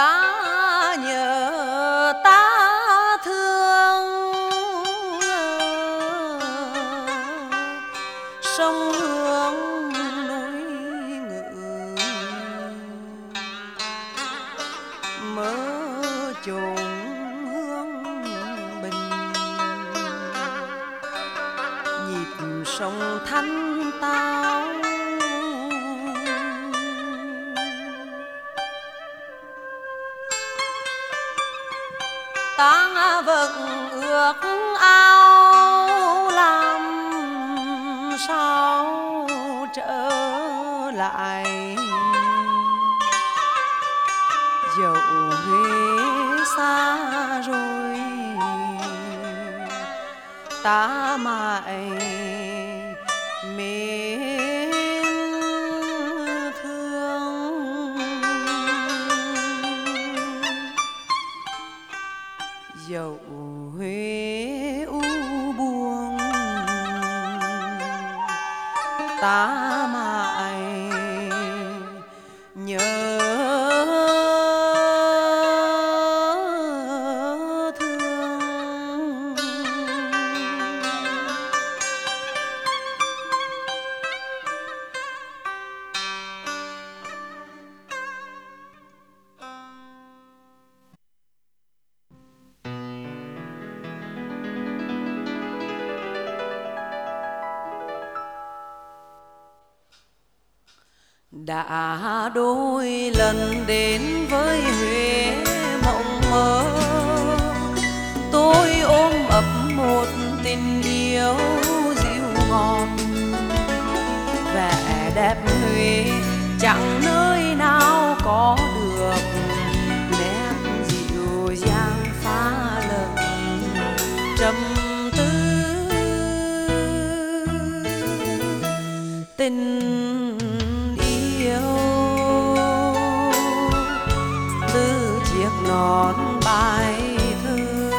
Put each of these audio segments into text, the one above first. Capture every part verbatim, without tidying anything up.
ta nhớ ta thương sông hương núi ngự mơ chốn hương bình nhịp sông thanh tao ta vẫn ước ao làm sao trở lại dẫu Huế xa rồi ta mãi mến thương dẫu Huế u buồn ta mãi nhớ thương. Đã đôi lần đến với Huế mộng mơ, tôi ôm ấp một tình yêu dịu ngọt. Vẻ đẹp Huế chẳng nơi nào có được nét dịu dàng pha lẫn trầm tư. Tình từ chiếc nón bài thơ,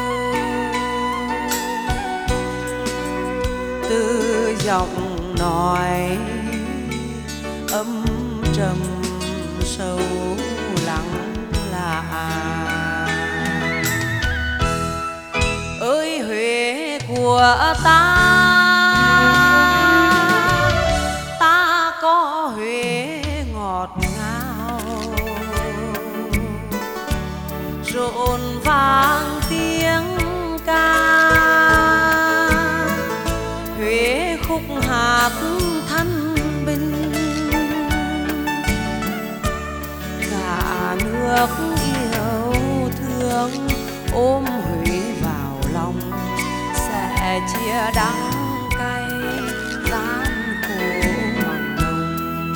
từ giọng nói âm trầm sâu lắng lạ. Ơi Huế của ta, ta có Huế ngọt ngào rộn vang tiếng ca. Huế khúc hát thanh bình, cả nước yêu thương ôm Huế vào lòng, sẽ chia đắng cay gian khổ mặn nồng.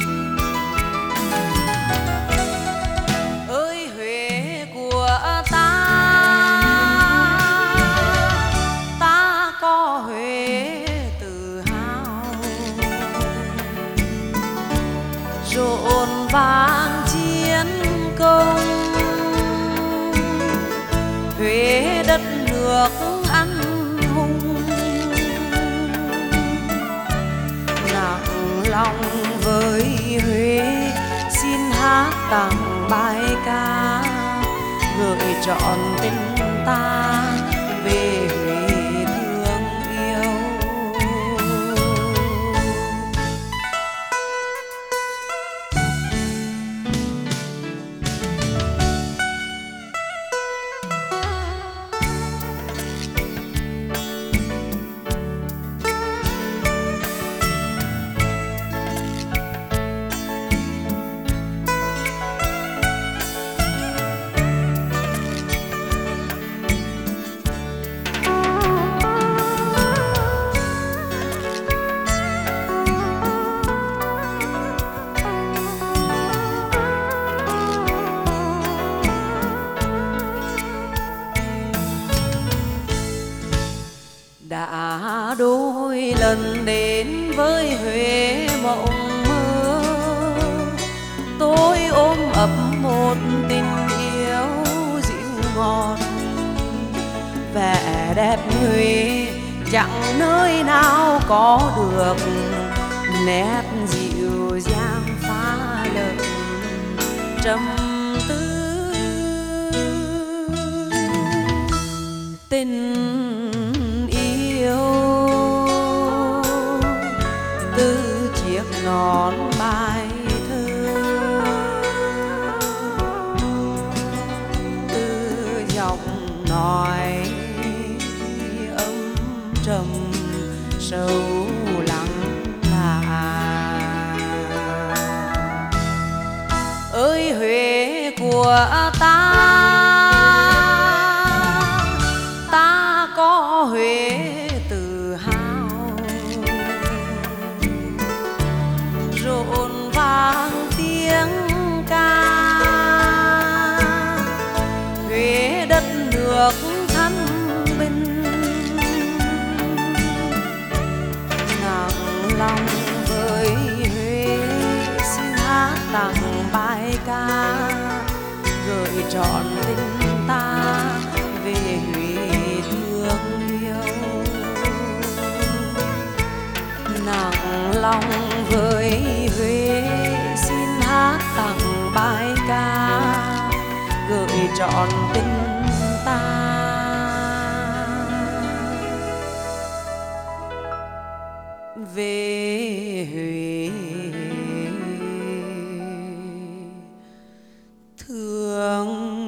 Ơi Huế của ta, ta có Huế tự hào rộn vang chiến công. Huế đất nước anh hùng, nặng lòng với Huế xin hát tặng bài ca gửi trọn tình ta về Huế thương yêu. Đã đôi lần đến với Huế mộng mơ, tôi ôm ấp một tình yêu dịu ngọt. Vẻ đẹp Huế chẳng nơi nào có được nét dịu dàng pha lẫn trầm tư. tình yêu từ chiếc nón bài thơ, từ giọng nói âm trầm sâu lắng lạ. Ơi Huế của ta, ta có Huế tự hào, rộn vang tiếng ca. Huế đất nước thanh bình, nặng lòng với Huế xin hát tặng bài ca, gửi trọn tình ta về Huế thương yêu. Nặng lòng với Huế xin hát tặng bài ca, gửi trọn tình ta về Huế thương